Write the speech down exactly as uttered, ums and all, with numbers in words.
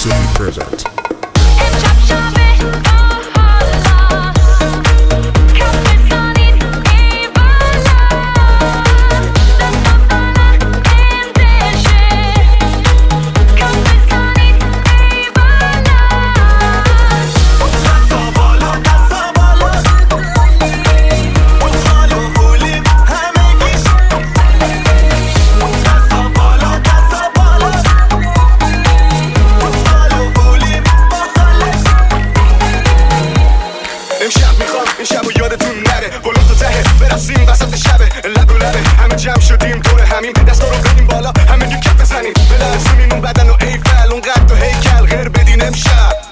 City present. امشب میخوام این شب و یادتون نره بالا تا ته برسیم وسط شبه لب و لبه همه جمع شدیم دور همین دستا رو بدیم بالا همه جو کف بزنیم بلرزونیم اون بدن و ایفل اون قد و هیکل غیر بدین امشب